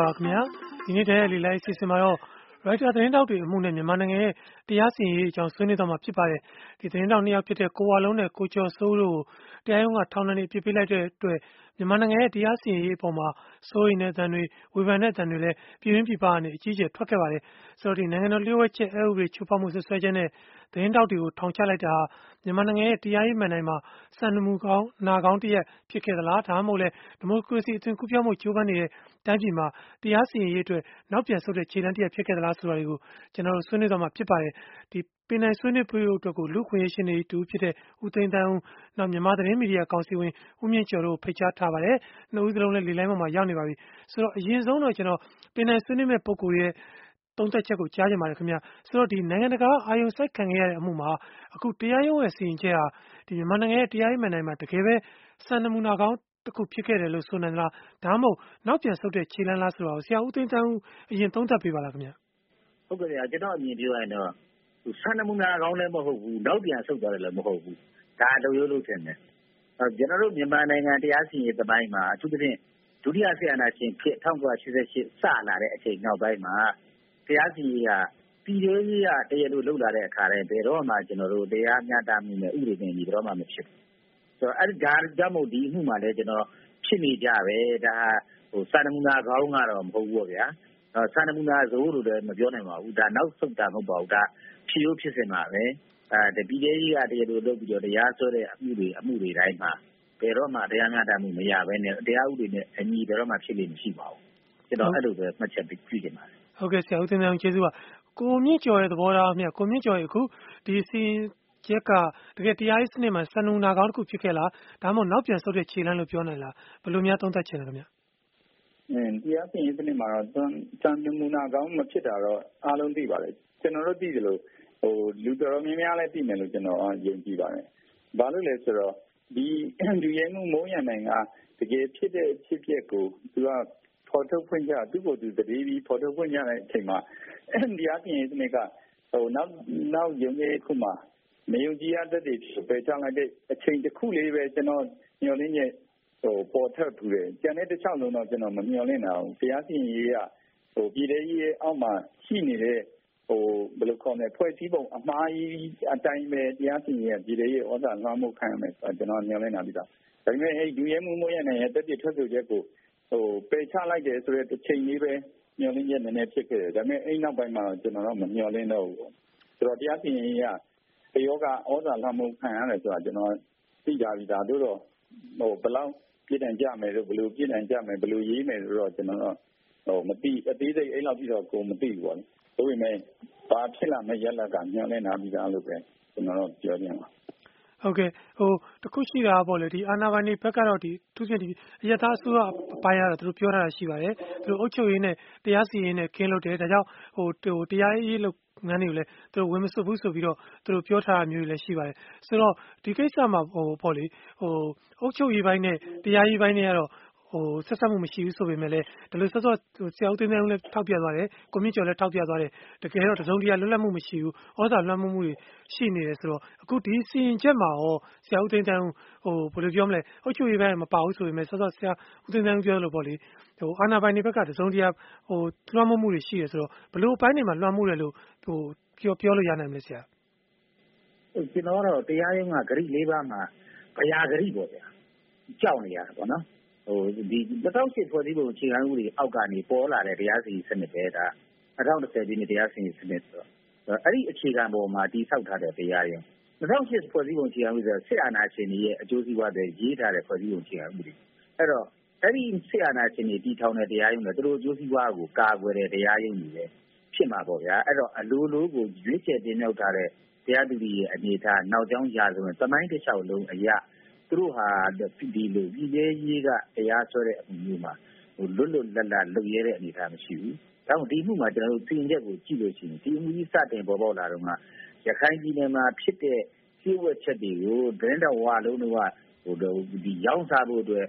ခင်ဗျာဒီနေ့တည်းရဲ့လေလိုက်အစီအစဉ်မှာတော့ရိုက်တာသတင်းတောက်တွေအမှုနဲ့မြန်မာနိုင်ငံရဲ့တရားစီရင်ရေးအကြောင်းဆွေးနွေးသွားမှာဖြစ်ပါတယ်ဒီသတင်းတောက်နှစ်ယောက်ဖြစ်တဲ့ကိုဝလုံးနဲ့ကိုကျော်စိုးတို့ကိုတရားရုံးကထောင်ဒဏ်တွေအပြစ်ပေးလိုက်တဲ့အတွက်မြန်မာနိုင်ငံရဲ့တရားစီရင်ရေးအပေါ်မှာစိုးရိမ်တဲ့အသံတွေဝေဖန်တဲ့အသံတွေလည်းပြည်တွင်းပြည်ပကနေအကြီးအကျယ်ထွက်ခဲ့ပါတယ်ဆိုတော့ဒီနိုင်ငံတော်လျှို့ဝှက်ချက်အဥပဒေချိုးဖောက်မှုဆွဆွဲချက်နဲ့သတင်းတောက်တွေကိုထောင်ချလိုက်တာမြန်မာနိုင်ငံရဲ့တရားရေးမှန်တိုင်းမှာစံနမူကောင်းနာကောင်းတရက်ဖြစ်ခဲ့သလားဒါမှမဟုတ်လဲဒီမိုကရေစီအသွင်ကူးပြောင်းမှုကြိုးပမ်းနေတဲ့တိုင်းပြည်မှာတရားစီရင်ရေးအတွက်နောက်ပြန်ဆုတ်တဲ့ခြေလှမ်းတရက်ဖြစ်ခဲ့သလားဆိုတာတွေကိုကျွန်တော်တို့ဆွေးနွေးသွားမှာဖြစ်ပါတယ်ဒီပင်နိုင်ဆွေးနွေးဖို့အတွက်ကိုလူခွင့်ရေးရှင်တွေတူဖြစ်တဲ့ဦးသိန်းတန်းဦးနောက်မြန်မာသတင်းမီဒီယာကောင်စီဝင်ဦးမြင့်ကျော်တို့ဖိတ်ကြားထားပါတယ်နှစ်ဦးစလုံးလည်းလေလိုင်းပေါ်မှာရောက်နေပါပြီဆိုတော့အရင်ဆုံးတော့ကျွန်တော်ပင်နိုင်ဆွေးနွေးမဲ့ပုံကိုယ်ရဲ့သုံးသက်ချက်ကိုကြားကြပါတယ်ခင်ဗျာဆိုတော့ဒီနိုင်ငံတကာအာယုံစိုက်ခံခဲ့ရတဲ့အမှုမှာအခုတရားရုံးရဲ့စီရင်ချက်ဟာဒီမြန်မာနိုင်ငံရဲ့တရားရေးမှန်တိုင်းမှာတကယ်ပဲစံနမူနာကောင်းတစ်ခုဖြစ်ခဲ့တယ်လို့ဆိုနိုင်လားဒါမှမဟုတ်နောက်ပြန်ဆုတ်တဲ့ခြေလှမ်းလားဆိုတော့ဆရာဦးသိန်းတန်းဦးအရင်သုံးသပ်ပေးပါလားခင်ဗျဟုတ်ကဲ့ကျွန်တော်အမြင်ပြောရရင်တော့စံနမူနာကောင်းလည်းမဟုတ်ဘူးနောက်ပြန်ဆုတ်သွားတယ်လည်းမဟုတ်ဘူးဒါတော့ရိုးလို့ထင်တယ်ကျွန်တော်တို့မြန်မာနိုင်ငံတရားစီရင်ရေးသမိုင်းမှာအထူးသဖြင့်ဒုတိယစစ်အာဏာရှင်ခေတ်1988စလာတဲ့အချိန်နောက်ပိုင်းမှာတရားစီရင်ရေးကပြည်ထောင်စုတရားလိုလုပ်လာတဲ့အခါတိုင်းဘယ်တော့မှကျွန်တော်တို့တရားမျှတမှုနဲ့ဥပဒေနဲ့ညီတော့မှမဖြစ်ဘူးဆိုတော့အဲ့ဒါကြောင့်မို့ဒီအမှုမှာလည်းကျွန်တော်ဖြစ်နေကြပဲဒါစံနမူနာကောင်းကတော့မဟုတ်ဘူးပေါ့ဗျာစံနမူနာဆိုလို့လည်းမပြောနိုင်ပါဘူးဒါနောက်ဆုတ်တာမဟုတ်ပါဘူးဒါဖြစ်ရိုးဖြစ်စဉ်ပါပဲဒီပြည်ထောင်စုတရားလိုလုပ်ပြီးတော့တရားစွဲတဲ့အမှုတွေတိုင်းမှာဘယ်တော့မှတရားမျှတမှုမရဘဲနဲ့တရားဥပဒေနဲ့အညီဘယ်တော့မှဖြစ်လိမ့်မရှိပါဘူးကျွန်တော်အဲ့လိုပဲမှတ်ချက်ပြုကြည့်ပါတယ်ဟုတ်ကဲ့ဆရာဦးသိန်းတန်းကျေးဇူးပါကိုမြင့်ကျော်ရဲ့သဘောထားမြတ်ကိုမြင့်ကျော်ရဲ့အခုဒီစီချက်ကတကယ်တရားရေးစနစ်မှာစံနမူနာကောင်းတစ်ခုဖြစ်ခဲ့လားဒါမှမဟုတ်နောက်ပြန်ဆုတ်တဲ့ခြေလှမ်းလို့ပြောနိုင်လားဘယ်လိုများသုံးသပ်ချင်လဲခင်ဗျတရားစီရင်စနစ်မှာတော့စံနမူနာကောင်းမဖြစ်တာတော့အားလုံးသိပါတယ်ကျွန်တော်တို့သိတယ်လို့လူတော်တော်များများလည်းသိမယ်လို့ကျွန်တော်ယုံကြည်ပါတယ်ဘာလို့လဲဆိုတော့ဒီလူရဲမှုမိုးရံနိုင်ကတကယ်ဖြစ်တဲ့ဖြစ်ပျက်ကိုသူကဖော်ထုတ်ဖွင့်ကြသူ့ကိုယ်သူတတိပြီးဖော်ထုတ်ဖွင့်ကြတဲ့အချိန်မှာတရားစီရင်စနစ်ကနောက်ယုံကြည်ခုမှမယုံကြည်ရတဲ့တွေပယ်ချလိုက်တဲ့အချိန်တစ်ခုလေးပဲကျွန်တော်ညှော်လင်းချက်ပေါ်ထပ်ထူတယ်ကျန်တဲ့တစ်ချောင်းလုံးတော့ကျွန်တော်မမျှော်လင့်တာဘူးတရားစီရင်ရေးကပြည်ထောင်ရေးအောက်မှာရှိနေတဲ့ဘယ်လိုခေါ်လဲဖွဲ့စည်းပုံအမှားကြီးအတိုင်းပဲတရားစီရင်ရေးပြည်ထောင်ရေးဩဇာလွှမ်းမိုးခံရမယ်ဆိုတော့ကျွန်တော်မျှော်လင့်တာပြီးတော့ဒါပေမဲ့လူရဲမှုမိုးရနိုင်ရဲ့တက်ပြထွက်ဆိုချက်ကိုပယ်ချလိုက်တယ်ဆိုတဲ့တစ်ချိန်လေးပဲမျှော်လင့်ချက်နည်းနည်းဖြစ်ခဲ့တယ်ဒါပေမဲ့အဲ့နောက်ပိုင်းမှာကျွန်တော်တော့မမျှော်လင့်တော့ဘူးဆိုတော့တရားစီရင်ရေးကတယောကဩဇာလွှမ်းမိုးခံရတယ်ဆိုတာကျွန်တော်သိကြပြီဒါတို့တော့ဘယ်လောက်ပြည်တန်ကြမယ်လို့ဘယ်လိုပြည်တန်ကြမယ်ဘယ်လိုရေးမယ်လို့တော့ကျွန်တော်တော့မသိအသေးစိတ်အဲ့လောက်ပြီးတော့ကိုမသိဘူးပေါ့ဒါပေမဲ့ဘာဖြစ်လာမဲ့ရက်လက်ကညှော်လင့်နာပြီးသားလို့ပဲကျွန်တော်တို့ပြောပြမှာဟုတ်ကဲ့တခုရှိတာပေါ့လေဒီအာနာပိုင်တွေဘက်ကတော့ဒီသူချင်းဒီအရသာအစိုးရအပိုင်းကတော့သူတို့ပြောထားတာရှိပါတယ်သူတို့အုပ်ချုပ်ရေးနဲ့တရားစီရင်နဲ့ကင်းလို့တယ်ဒါကြောင့်တရားရေးလို့ငန်းတွေကိုလည်းသူတို့ဝင်မစွတ်ဘူးဆိုပြီးတော့သူတို့ပြောထားတာမျိုးတွေလည်းရှိပါတယ်ဆိုတော့ဒီကိစ္စမှာပေါ့လေအုပ်ချုပ်ရေးပိုင်းနဲ့တရားရေးပိုင်းနဲ့ကတော့ဆက်ဆက်မှုမရှိဘူးဆိုပေမဲ့လည်းဒီလိုစောစောဆရာဦးသိန်းသိန်းလည်းထောက်ပြသွားတယ်ကိုမြင့်ကျော်လည်းထောက်ပြသွားတယ်တကယ်တော့တစုံတရာလွတ်လပ်မှုမရှိဘူးဩဇာလွှမ်းမိုးမှုတွေရှိနေတယ်ဆိုတော့အခုဒီစီရင်ချက်မှာရောဆရာဦးသိန်းသိန်းဘယ်လိုပြောမလဲအုပ်ချုပ်ရေးပိုင်းမပါဘူးဆိုပေမဲ့စောစောဆရာဦးသိန်းသိန်းပြောလို့ပေါ့လေအာဏာပိုင်တွေဘက်ကတစုံတရာလွှမ်းမိုးမှုတွေရှိတယ်ဆိုတော့ဘယ်လိုအပိုင်းတွေမှာလွှမ်းမိုးတယ်လို့ပြောလို့ရနိုင်မလဲဆရာကျွန်တော်တော့တရားရုံးကဂရိ၄ပါးမှာဗျာဂရိပေါ့ဗျာကြောက်နေရတာပေါ့နော်ဒီ2008ဖွဲ့စည်းပုံအခြေခံဥပဒေအောက်ကနေပေါ်လာတဲ့တရားစီရင်စနစ်ပဲဒါ2010ပြည့်နှစ်တရားစီရင်စနစ်ဆိုတော့အဲ့ဒီအခြေခံပေါ်မှာတည်ဆောက်ထားတဲ့တရားရုံး2008ဖွဲ့စည်းပုံအခြေခံဥပဒေစစ်အာဏာရှင်တွေရဲ့အကျိုးစီးပွားတွေရေးထားတဲ့ဖွဲ့စည်းပုံအခြေခံဥပဒေအဲ့တော့အဲ့ဒီစစ်အာဏာရှင်တွေတည်ထောင်တဲ့တရားရုံးတွေသူတို့အကျိုးစီးပွားကိုကာကွယ်တဲ့တရားရုံးတွေပဲဖြစ်မှာပေါ့ဗျာအဲ့တော့အလိုလိုကိုရွေးချယ်တင်မြှောက်ထားတဲ့တရားသူကြီးရဲ့အနေအထားနောက်ကျောင်းရာဇဝင်သမိုင်းတစ်လျှောက်လုံးအရာသူတို့ဟာဒီလိုပြည်သေးရေးကတရားစွဲတဲ့အမှုမျိုးမှာလွတ်လပ်လုပ်ရဲတဲ့အနေအထားမရှိဘူး။ဒါကြောင့်ဒီမှုမှာကျွန်တော်တို့စီရင်ချက်ကိုကြည့်လို့ရှိရင်ဒီအမှုကြီးစတင်ပေါ်ပေါက်လာတော့မှရခိုင်ပြည်နယ်မှာဖြစ်တဲ့ကျိုးဝက်ချက်တွေကိုသတင်းတော်ဝါလုံးတို့ကဒီရောင်းစားဖို့အတွက်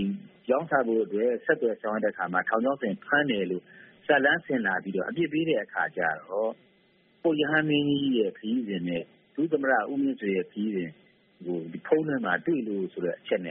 ဆက်သွယ်ဆောင်ရတဲ့အခါမှာထောင်ချောင်းစင်ဖမ်းတယ်လို့ဇလန်းဆင်လာပြီးတော့အပြစ်ပေးတဲ့အခါကျတော့ပုရဟန်းမင်းကြီးရဲ့ခရီးစဉ်နဲ့ဒုသမရဦးမြင့်ဆွေရဲ့ခရီးစဉ်ဒီဖုန်းထဲမှာတွေ့လို့ဆိုတဲ့အချက်နဲ့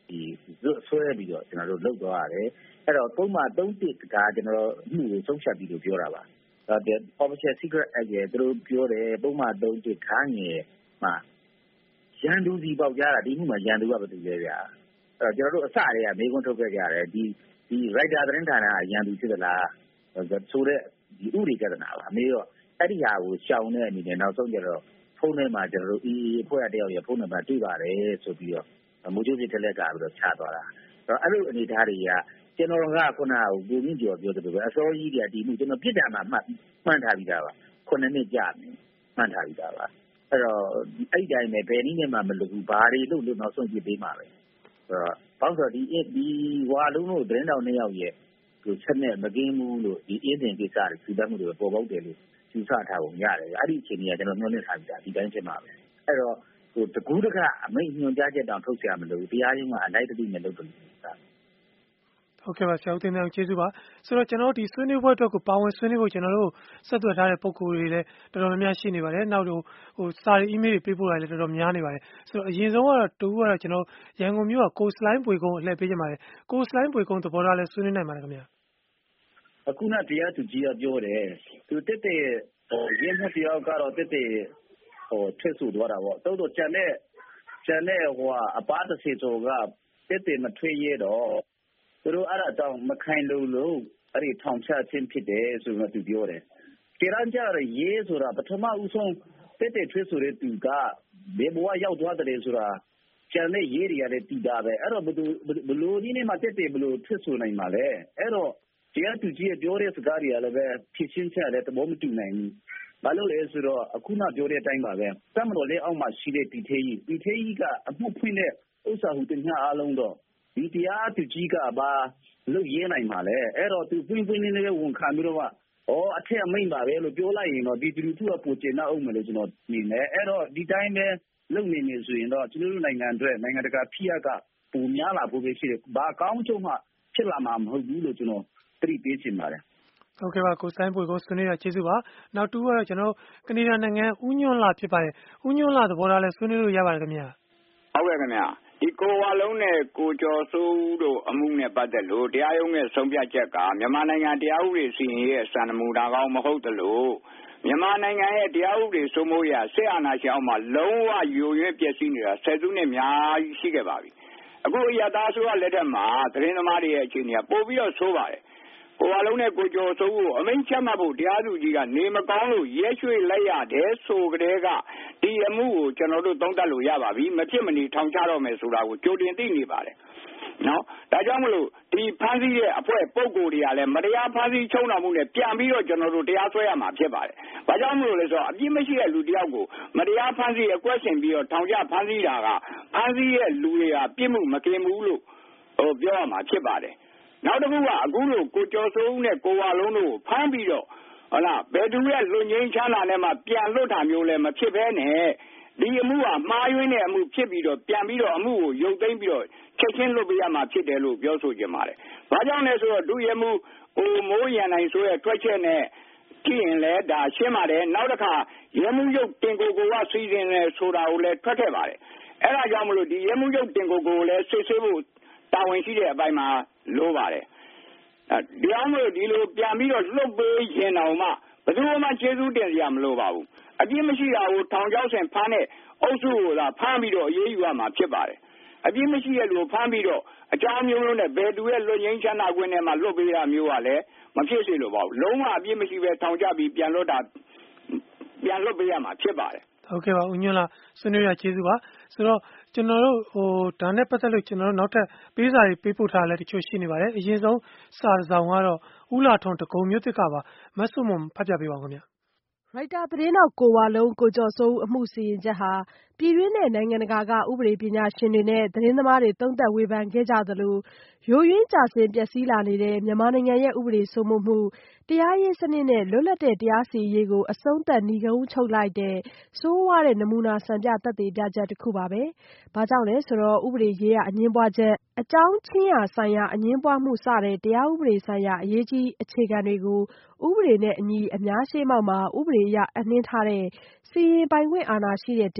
ဆွဲပြီးတော့ကျွန်တော်တို့လုပ်သွားရတယ်အဲ့တော့ပုံမှန်3-1ကကျွန်တော်အမှုကိုဆုံးဖြတ်ပြီးလို့ပြောတာပါOfficial Secret Act ရဲ့သူတို့ပြောတယ်ပုံမှန်3-1ခန်းငယ်မှာရန်သူစီပေါက်ကြတာဒီမှုမှာရန်သူကဘာတူလဲဗျာအဲ့တော့ကျွန်တော်တို့အစတည်းကမေးခွန်းထုတ်ခဲ့ကြတယ်ဒီ writer သတင်းဌာနကရန်သူဖြစ်သလားဆိုတဲ့ဒီဥပဒေပြဿနာပါမေးတော့အဲ့ဒီဟာကိုရှောင်တဲ့အနေနဲ့နောက်ဆုံးကျတော့ဖုန်းထဲမှာကျွန်တော်တို့ အဖွဲ့တယောက်ရဲ့ဖုန်းနံပါတ်တွေ့ပါတယ်ဆိုပြီးတော့မိုးချိုးစစ်ထလက်ကပြီးတော့ချသွားတာအဲ့လိုအနေအထားတွေကကျွန်တော်ကခုနကကိုမြင့်ကျော်ပြောသလိုပဲအစောကြီးတွေကဒီမှုကျွန်တော်ပြစ်ဒဏ်မှာမှန်ထားပြီးသားပါ9နှစ်ကြာမယ်မှန်ထားပြီးသားပါအဲ့တော့အဲ့ဒီတိုင်းပဲဘယ်နည်းနဲ့မှမလုပ်ဘူးဘာတွေလို့နောက်ဆုံးပြပေးမှာပဲဘာလို့ဆိုဒီဝါလုံးတို့သတင်းတော်2ယောက်ရဲ့ကိုဆက်နဲ့မကင်းဘူးလို့ဒီအင်းတင်ကိစ္စတွေစီးပတ်မှုတွေပေါ်ပေါက်တယ်လို့ယူဆထားပုံရတယ်အဲ့ဒီအချိန်ကြီးကကျွန်တော်မျှော်လင့်ထားပြီးသားဒီတိုင်းဖြစ်မှာပဲအဲ့တော့တကူးတကအမိန့်ညွှန်ကြားချက်တောင်ထုတ်เสียမလို့တရားရုံးကအလိုက်တတိနဲ့လုပ်တယ်ဟုတ်ကဲ့ပါဆရာဦးတင်အောင်ကျေးဇူးပါဆိုတော့ကျွန်တော်တို့ဒီဆွေးနွေးပွဲအတွက်ကိုပါဝင်ဆွေးနွေးဖို့ကျွန်တော်တို့ဆက်သွယ်ထားတဲ့ပုံကိုယ်တွေလည်းတော်တော်များများရှိနေပါတယ်နောက်တော့စာရေး email တွေပေးပို့တာလည်းတော်တော်များနေပါတယ်ဆိုတော့အရင်ဆုံးကတော့တူကတော့ကျွန်တော်ရန်ကုန်မြို့ကကိုစလိုင်းပွေကုန်းအလှည့်ပေးကြပါတယ်ကိုစလိုင်းပွေကုန်းသဘောထားလဲဆွေးနွေးနိုင်ပါတယ်ခင်ဗျာအခုနတရားသူကြီးကပြောတယ်သူတက်တဲ့ရင်းနှီးတရားကတော့တက်တဲ့ထွက်ဆိုသွားတာပေါ့တော့ကျန်တဲ့အပါတစီဆိုကတက်တဲ့မထွေးရတော့သူတို့အဲ့ဒါကြောင့်မခိုင်လို့အဲ့ဒီထောင်ချခြင်းဖြစ်တယ်ဆိုတော့သူပြောတယ်ကြရန်ကြရရေးဆိုတာပထမဦးဆုံးတက်တဲ့ထွက်ဆိုတဲ့သူကဘယ်ဘဝရောက်သွားတယ်ဆိုတာကျန်တဲ့ရေးတွေကလည်းတည်တာပဲအဲ့တော့ဘလို့ဒီနေ့မှတက်တယ်ဘလို့ထွက်ဆိုနိုင်မှာလဲအဲ့တော့တရားသူကြီးပြောတဲ့စကားတွေကလည်းပဲဖြစ်ချင်းချက်လည်းသဘောမတူနိုင်ဘူးဘာလို့လဲဆိုတော့အခုနပြောတဲ့အတိုင်းပါပဲတမတော်လေးအောက်မှာရှိတဲ့တီထေးကြီးကအမှုဖွင့်တဲ့ဥစ္စာဟူတင်များအားလုံးတော့ဒီတရားသူကြီးကဘာလုပ်ရနိုင်မှာလဲအဲ့တော့သူပွင့်နေဝန်ခံပြီးတော့အထက်အမိန့်ပါပဲလို့ပြောလိုက်ရင်တော့ဒီလူထုကပူကျင်တော့အောင်မယ်လို့ကျွန်တော်မြင်တယ်အဲ့တော့ဒီတိုင်းပဲလုပ်နေဆိုရင်တော့ကျွန်တော်တို့နိုင်ငံအတွက်နိုင်ငံတကာဖိအားကပူများလာဖို့ပဲရှိတယ်ဘာကောင်းချုပ်မှဖြစ်လာမှာမဟုတ်ဘူးလို့ကျွန်တော်သတိပေးချင်ပါတယ်ဟုတ်ကဲ့ပါကိုစိုင်းပွေကိုဆွေးနွေးရကျေးဇူးပါနောက်တူကတော့ကျွန်တော်ကနေဒါနိုင်ငံဦးညွန့်လာဖြစ်ပါတယ်ဦးညွန့်လာသဘောထားလဲဆွေးနွေးလို့ရပါတယ်ခင်ဗျာဟုတ်ကဲ့ခင်ဗျာဒီကိုဝါလုံးနဲ့ကိုကျော်စိုးဦးတို့အမှုနဲ့ပတ်သက်လို့တရားရုံးရဲ့ဆုံးဖြတ်ချက်ကမြန်မာနိုင်ငံတရားဥပဒေစီရင်ရဲ့စံနမူနာကောင်းမဟုတ်သလိုမြန်မာနိုင်ငံရဲ့တရားဥပဒေစိုးမိုးရာစစ်အာဏာရှင်အောက်မှာလုံးဝယိုယွင်းပျက်စီးနေတာဆယ်စုနှစ်များရှိခဲ့ပါပြီအခုရတာဆိုရလက်ထက်မှာသတင်းသမားတွေရဲ့အခြေအနေကပိုပြီးတော့ဆိုးပါတယ်ကိုဝါလုံးနဲ့ကိုကျော်စိုးဦးကိုအမိန့်ချမှတ်ဖို့တရားသူကြီးကနေမကောင်းလို့ရဲရွှေ့လိုက်ရတယ်ဆိုကြတဲ့ကဒီအမှုကိုကျွန်တော်တို့သုံးသပ်လို့ရပါပြီမဖြစ်မနေထောင်ချတော့မယ်ဆိုတာကိုကြိုတင်သိနေပါတယ်နော်ဒါကြောင့်မလို့ဒီဖမ်းဆီးရဲ့အဖွဲ့ပုံကိုယ်တွေကလည်းမတရားဖမ်းဆီးချုံတော်မှုနဲ့ပြန်ပြီးတော့ကျွန်တော်တို့တရားစွဲရမှာဖြစ်ပါတယ်။ဘာကြောင့်မလို့လဲဆိုတော့အပြစ်မရှိတဲ့လူတယောက်ကိုမတရားဖမ်းဆီးအကွက်ဆင်ပြီးတော့ထောင်ချဖမ်းဆီးတာကဖမ်းဆီးရဲ့လူတွေကပြစ်မှုမကင်ဘူးလို့ပြောရမှာဖြစ်ပါတယ်။နောက်တစ်ခုကအခုလို့ကိုကျော်စိုးဦးနဲ့ကိုဝါလုံးတို့ဖမ်းပြီးတော့ဟုတ်လားဘယ်သူရဲ့လူငင်းချမ်းသာနဲ့မှပြန်လွတ်တာမျိုးလည်းမဖြစ်ဘဲနဲ့ဒီအမှုကမှားယွင်းတဲ့အမှုဖြစ်ပြီးတော့ပြန်ပြီးတော့အမှုကိုရုပ်သိမ်းပြီးတော့ချက်ချင်းလွတ်ပေးရမှာဖြစ်တယ်လို့ပြောဆိုကြပါတယ်။ဘာကြောင့်လဲဆိုတော့ဒုရဲမှုမိုးရန်နိုင်ဆိုရဲ့ထွက်ချက်နဲ့ကြည့်ရင်လည်းဒါရှင်းပါတယ်။နောက်တစ်ခါရဲမှုရုပ်တင်ကိုကစီစဉ်နေဆိုတာကိုလည်းထွက်ခဲ့ပါတယ်။အဲဒါကြောင့်မလို့ဒီရဲမှုရုပ်တင်ကိုလည်းစစ်ဆေးဖို့တာဝန်ရှိတဲ့အပိုင်းမှာလိုပါတယ်။ဒီအောင်လို့ဒီလိုပြန်ပြီးတော့လွတ်ပေးရင်တော့မှဘယ်သူမှကျေးဇူးတင်စရာမလိုပါဘူး။အပြစ်မရှိတာကိုထောင်ချောက်ဆင်ဖမ်းတဲ့အုပ်စုကိုသာဖမ်းပြီးတော့အေးအေးယူရမှာဖြစ်ပါတယ်။အပြစ်မရှိတဲ့လူကိုဖမ်းပြီးတော့အကြောင်းမျိုးလုံးနဲ့ဘယ်သူရဲ့လွတ်ငင်းချမ်းသာခွင့်နဲ့မှလွတ်ပေးရမျိုးကလည်းမဖြစ်စေလိုပါဘူး။လုံးဝအပြစ်မရှိပဲထောင်ချပြီးပြန်လွတ်ပေးရမှာဖြစ်ပါတယ်။ဟုတ်ကဲ့ပါဦးညွန့်လာဆွေးနွေးရကျေးဇူးပါဆိုတော့ကျွန်တော်တို့ဒါနဲ့ပတ်သက်လို့ကျွန်တော်တို့နောက်ထပ်ပေးစာတွေပေးပို့ထားလဲတချို့ရှိနေပါတယ်အရင်ဆုံးစာဆောင်ကတော့ဦးလာထွန်းတကုံမြို့သစ်ကပါမဆုမွန်ဖတ်ပြပေးပါဦးခင်ဗျာရိုက်တာသတင်းတော်ကိုဝါလုံးကိုကျော်စိုးဦးအမှုစီရင်ချက်ဟာပြည်တွင်းနဲ့နိုင်ငံတကာကဥပဒေပညာရှင်တွေနဲ့သတင်းသမားတွေသုံးသပ်ဝေဖန်ခဲ့ကြသလိုယိုယွင်းကျဆင်းပျက်စီးလာနေတဲ့မြန်မာနိုင်ငံရဲ့ဥပဒေစိုးမိုးမှုတရားရေးစနစ်နဲ့လွတ်လပ်တဲ့တရားစီရင်ရေးကိုအဆုံးသတ်နိဂုံးချုပ်လိုက်တဲ့ဆိုးဝါးတဲ့နမူနာစံပြသက်သေပြချက်တစ်ခုပါပဲ။ဘာကြောင့်လဲဆိုတော့ဥပဒေရေးရာအငင်းပွားချက်အကြောင်းချင်းရာဆိုင်ရာအငင်းပွားမှုစတဲ့တရားဥပဒေဆိုင်ရာအရေးကြီးအခြေခံတွေကိုဥပဒေနဲ့အညီအများရှေ့မှောက်မှာဥပဒေအရအနှင်းထားတဲ့စီရင်ပိုင်ခွင့်အာဏာရှိတဲ့တရားရုံးက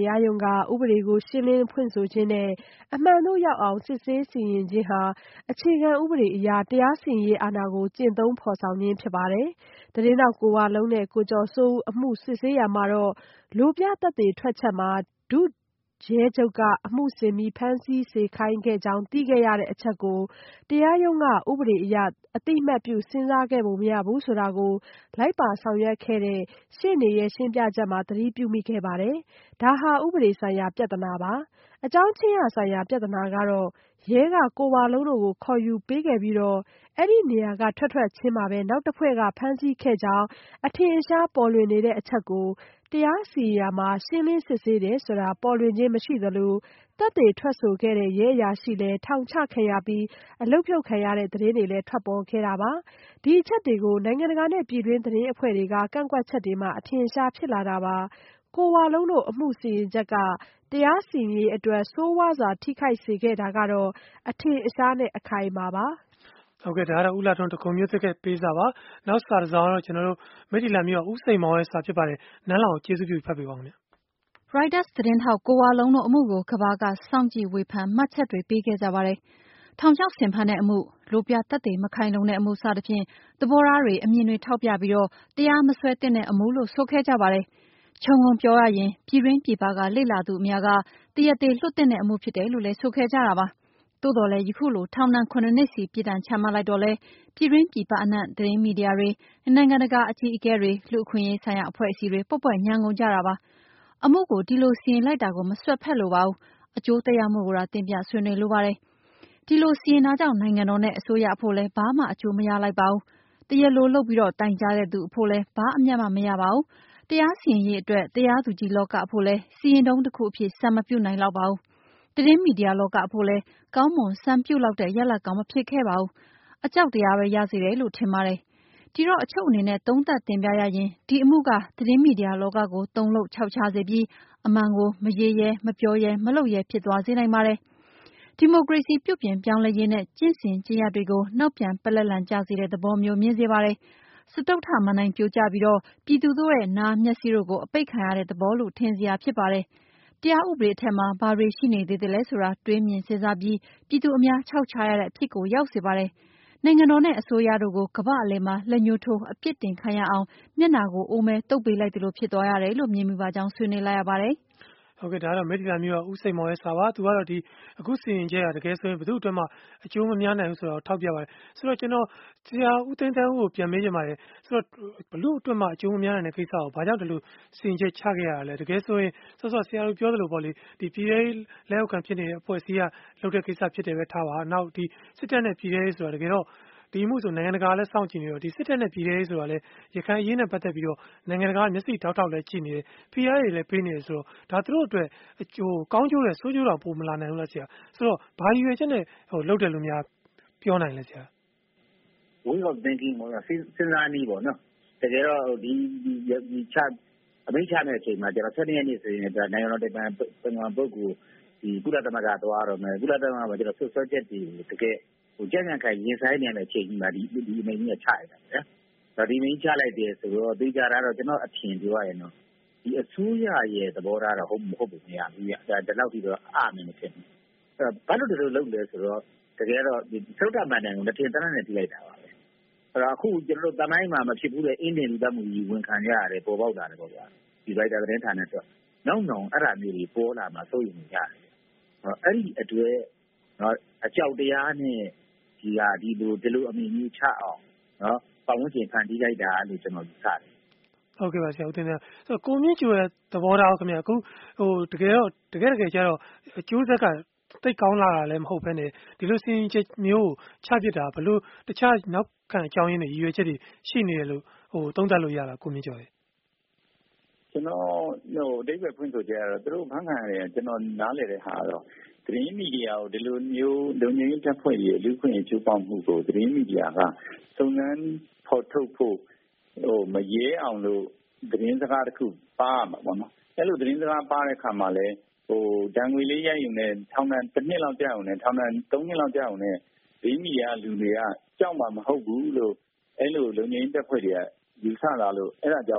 ကဥပဒေကိုရှင်းလင်းဖွင့်ဆိုခြင်းနဲ့အမှန်သို့ရောက်အောင်စစ်ဆေးစီရင်ခြင်းဟာအခြေခံဥပဒေအရတရားစီရင်ရေးအာဏာကိုကျင့်သုံးဖော်ဆောင်ခြင်းဖြစ်ပါတယ်။သတင်းထောက်ကိုဝလုံးနဲ့ကိုကျော်စိုးဦးအမှုစစ်ဆေးရာမှာတော့လိုပြသက်သေထွက်ချက်မှာဒုရဲချုပ်ကအမှုဆင်ပြီးဖမ်းဆီးစေခိုင်းခဲ့ကြောင်းသိခဲ့ရတဲ့အချက်ကိုတရားရုံးကဥပဒေအရအသိအမှတ်ပြုစဉ်းစားခဲ့ပုံမရဘူးဆိုတာကိုလိုက်ပါဆောင်ရွက်ခဲ့တဲ့ရှေ့နေရဲ့ရှင်းပြချက်မှာသတိပြုမိခဲ့ပါတယ်။ဒါဟာဥပဒေဆိုင်ရာပြဿနာပါ။အကြောင်းချင်းရာဆိုင်ရာပြဿနာကတော့ရဲကကိုဝလုံးတို့ကိုခေါ်ယူပေးခဲ့ပြီးအဲ့ဒီနေရာကထွက်ချင်းမှာပဲနောက်တစ်ဖွဲ့ကဖမ်းဆီးခဲ့ကြောင်းအထင်အရှားပေါ်လွင်နေတဲ့အချက်ကိုတရားစီရင်ရာမှာရှင်းလင်းစစ်ဆေးတယ်ဆိုတာပေါ်လွင်ခြင်းမရှိသလိုသက်သေထွက်ဆိုခဲ့တဲ့ရဲအရာရှိလည်းထောင်ချခံရပြီးအလုပ်ဖြုတ်ခံရတဲ့သတင်းတွေလည်းထွက်ပေါ်ခဲ့တာပါ။ဒီအချက်တွေကိုနိုင်ငံတကာနဲ့ပြည်တွင်းသတင်းအဖွဲ့တွေကကန့်ကွက်ချက်တွေမှအထင်အရှားဖြစ်လာတာပါ။ကိုဝလုံးတို့အမှုစီရင်ချက်ကတရားစီရင်ရေးအတွက်ဆိုးဝါးစွာထိခိုက်စေခဲ့တာကတော့အထင်အရှားနဲ့အခိုင်အမာပါ။ဟုတ်ကဲ့ဒါကတော့ဦးလာထွန်းတကုံမျိုးသစ်ကပေးစာပါနောက်စာတစ်စောင်းတော့ကျွန်တော်တို့မိထီလာမြို့ဦးစိန်မောင်ရဲ့စာဖြစ်ပါတယ်နန်းလောင်ကိုကျေးဇူးပြုဖတ်ပေးပါဦးခင်ဗျ Reuters သတင်းထောက်ကိုဝလုံးတို့အမှုကိုကဘာကစောင့်ကြည့်ဝေဖန်မှတ်ချက်တွေပေးခဲ့ကြပါတယ်ထောင်ချောက်ဆင်ဖမ်းတဲ့အမှုလိုပြသက်သေမခိုင်လုံတဲ့အမှုစသဖြင့်သဘောထားတွေအမြင်တွေထောက်ပြပြီးတော့တရားမစွဲသင့်တဲ့အမှုလို့ဆိုခဲ့ကြပါတယ်ခြုံငုံပြောရရင်ပြည်တွင်းပြည်ပကလေ့လာသူအများကတရားသေလွတ်တဲ့အမှုဖြစ်တယ်လို့လည်းဆိုခဲ့ကြတာပါသို့တော်လည်းယခုလိုထောင်ဒဏ်9နှစ်စီပြည်ဒဏ်ချမှတ်လိုက်တော့လဲပြည်တွင်းပြည်ပအနှံ့သတင်းမီဒီယာတွေနိုင်ငံတကာအကြီးအကဲတွေလူအခွင့်အရေးဆိုင်ရာအဖွဲ့အစည်းတွေပွက်ပွက်ညံကုန်ကြတာပါအမှုကိုဒီလိုစီရင်လိုက်တာကိုမစွက်ဖက်လိုပါဘူးအကျိုးတရားမှုကိုသာတင်ပြဆွေးနွေးလိုပါတယ်ဒီလိုစီရင်တာကြောင့်နိုင်ငံတော်နဲ့အစိုးရအဖို့လည်းဘာမှအကျိုးမရလိုက်ပါဘူးတရားလိုလုပ်ပြီးတော့တိုင်ကြားတဲ့သူအဖို့လည်းဘာအမြတ်မှမရပါဘူးတရားစီရင်ရေးအတွက်တရားသူကြီးလောကအဖို့လည်းစီရင်တုံးတစ်ခုအဖြစ်စံမပြုနိုင်တော့ပါဘူးသတင်းမီဒီယာလောကအဖို့လည်းကောင်းမွန်စံပြုလောက်တဲ့ရလဒ်ကောင်းမဖြစ်ခဲ့ပါဘူးအကြောက်တရားပဲရစေတယ်လို့ထင်ပါတယ်ဒီတော့အချုပ်အနေနဲ့သုံးသပ်တင်ပြရရင်ဒီအမှုကသတင်းမီဒီယာလောကကိုတုံ့လုပ်ခြောက်ခြားစေပြီးအမှန်ကိုမရေးရဲမပြောရဲမလုပ်ရဲဖြစ်သွားစေနိုင်ပါတယ်ဒီမိုကရေစီပြုပြင်ပြောင်းလဲရေးနဲ့ကျင့်စဉ်ကျင့်ရပ်တွေကိုနောက်ပြန်ပလက်လန်ကျစေတဲ့သဘောမျိုးမြင်စေပါတယ်စတုတ္ထမဏ္ဍိုင်ပြိုကျပြီးတော့ပြည်သူတို့ရဲ့နားမျက်စိတို့ကိုအပိတ်ခံရတဲ့သဘောလို့ထင်စရာဖြစ်ပါတယ်တရားဥပဒေအထက်မှာဘာတွေရှိနေသေးတယ်လဲဆိုတာတွေးမြင်စဉ်းစားပြီးပြည်သူအများခြောက်ခြားရတဲ့အဖြစ်ကိုရောက်စေပါတယ်နိုင်ငံတော်နဲ့အစိုးရတို့ကိုကမ္ဘာအလယ်မှာလက်ညှိုးထိုးအပြစ်တင်ခံရအောင်မျက်နှာကိုအိုးမဲတုပ်ပေးလိုက်တယ်လို့ဖြစ်သွားရတယ်လို့မြင်မိပါကြောင်းဆွေးနွေးလိုက်ရပါတယ်ဟုတ်ကဲ့ဒါကတော့မိထီလာမြို့ကဦးစိန်မောင်ရဲ့စာပါသူကတော့ဒီအခုစီရင်ချက်ရတကယ်ဆိုရင်ဘယ်သူ့အတွက်မှအကျိုးမများနိုင်ဘူးဆိုတော့ထောက်ပြပါတယ်ဆိုတော့ကျွန်တော်ဆရာဦးသိန်းတန်းဦးကိုပြန်မေးချင်ပါတယ်ဆိုတော့ဘလို့အတွက်မှအကျိုးမများနိုင်တဲ့ကိစ္စကိုဘာကြောင့်ဒီလိုစီရင်ချက်ချခဲ့ရတာလဲတကယ်ဆိုရင်ဆော့ဆော့ဆရာတို့ပြောသလိုပေါ့လေဒီပြည်ရေးလက်အောက်ခံဖြစ်နေတဲ့အဖွဲ့အစည်းကလုပ်တဲ့ကိစ္စဖြစ်တယ်ပဲထားပါနောက်ဒီစစ်တပ်နဲ့ပြည်ရေးဆိုတာတကယ်တော့ဒီမှုဆိုနိုင်ငံတကာလည်းစောင့်ကြည့်နေတော့ဒီစစ်တပ်နဲ့ပြည်ထောင်ဆိုတာလည်းရခိုင်အရေးနဲ့ပတ်သက်ပြီးတော့နိုင်ငံတကာမျက်စိတောက်တောက်လည်းကြည့်နေတယ်။ PR တွေလည်းပေးနေတယ်ဆိုတော့ဒါသူတို့အတွက်ကောင်းကျိုးနဲ့ဆိုးကျိုးတော့ပိုမလာနိုင်ဘူးလားဆရာ။ဆိုတော့ဘာရည်ရွယ်ချက်နဲ့လုပ်တယ်လို့များပြောနိုင်လဲဆရာ။ Way of thinking ပေါ့နော်စဉ်းစားနည်းပေါ့နော်။တကယ်တော့ဒီအမိန့်ချတဲ့အချိန်မှာကျွန်တော်12ရက်နေ့ဆိုရင်နိုင်ငံတော်တိုင်ပင်ပုဂ္ဂိုလ်ဒီကုလသမဂ္ဂသွားတော့မယ်ကုလသမဂ္ဂမှာကျွန်တော်ဆွဆွဲချက်တွေတကယ်ကြံ့ကြံ့ခိုင်ရင်ဆိုင်နေတဲ့အချိန်ကြီးမှာဒီအမိန့်ကြီးချလိုက်တာဗျာ။ဒါဒီအမိန့်ချလိုက်တယ်ဆိုတော့သိကြတာတော့ကျွန်တော်အထင်ပြောရရင်တော့ဒီအစိုးရရဲ့သဘောထားတော့မဟုတ်ဘူးမရဘူးဗျာ။ဒါဒီလောက်ထိတော့အမြင်မဖြစ်ဘူး။ဘာလို့ဒီလိုလုပ်လဲဆိုတော့တကယ်တော့ဒီသုဒ္ဓမန္တန်ကိုလက်ထင်တန်းနဲ့ပြီးလိုက်တာပါပဲ။အဲ့တော့အခုကျွန်တော်တို့တမိုင်းမှာမဖြစ်ဘူးတဲ့အင်းတင်လူသတ်မှုကြီးဝန်ခံရရတယ်ပေါ်ပေါက်တာလည်းပေါ့ဗျာ။ဒီလိုက်တာသတင်းဌာနဆိုနောက်အဲ့ဒါမျိုးတွေပေါ်လာမှာစိုးရိမ်နေကြတယ်။အဲ့ဒီအတွက်အကြောက်တရားနဲ့ဒီလိုအမြင်ကြီးချအောင်ပတ်ဝန်းကျင်ဖန်တီးလိုက်တာလို့ကျွန်တော်ယူဆတယ်ဟုတ်ကဲ့ပါဆရာဦးသိန်းဆိုတော့ကိုမြင့်ကျော်ရဲ့သဘောထားခင်ဗျအခုတကယ်ကျတော့အကျိုးဆက်ကတိတ်ကောင်းလာတာလည်းမဟုတ်ဘဲနဲ့ဒီလိုစီရင်ချက်မျိုးချပြစ်တာဘလို့တခြားနောက်ခံအကြောင်းရင်းတွေရည်ရွယ်ချက်တွေရှိနေတယ်လို့သုံးသပ်လို့ရတာကိုမြင့်ကျော်ရဲ့ကျွန်တော်အဓိပ္ပာယ်ဖွင့်ဆိုချက်ကတော့သူတို့ဖန်ခံရတယ်ကျွန်တော်နားလည်တဲ့ဟာကတော့သတင်းမီဒီယာကိုဒီလိုမျိုးလုံခြုံရေးတပ်ဖွဲ့ရဲ့လူ့ခွင့်ရေးချိုးဖောက်မှုကိုသတင်းမီဒီယာကစုံစမ်းဖော်ထုတ်ဖို့မရဲအောင်လို့သတင်းစကားတစ်ခုပါမှာပေါ့နော်အဲ့လိုသတင်းစကားပါတဲ့အခါမှာလဲဒဏ်ငွေလေးရိုက်ယူနေထောင်ဒဏ်1နှစ်လောက်ကြာအောင်နဲ့ထောင်ဒဏ်3နှစ်လောက်ကြာအောင်နဲ့သတင်းမီဒီယာလူတွေကကြောက်မှာမဟုတ်ဘူးလို့အဲ့လိုလုံခြုံရေးတပ်ဖွဲ့တွေကယူဆလာလို့အဲ့ဒါကြောင့်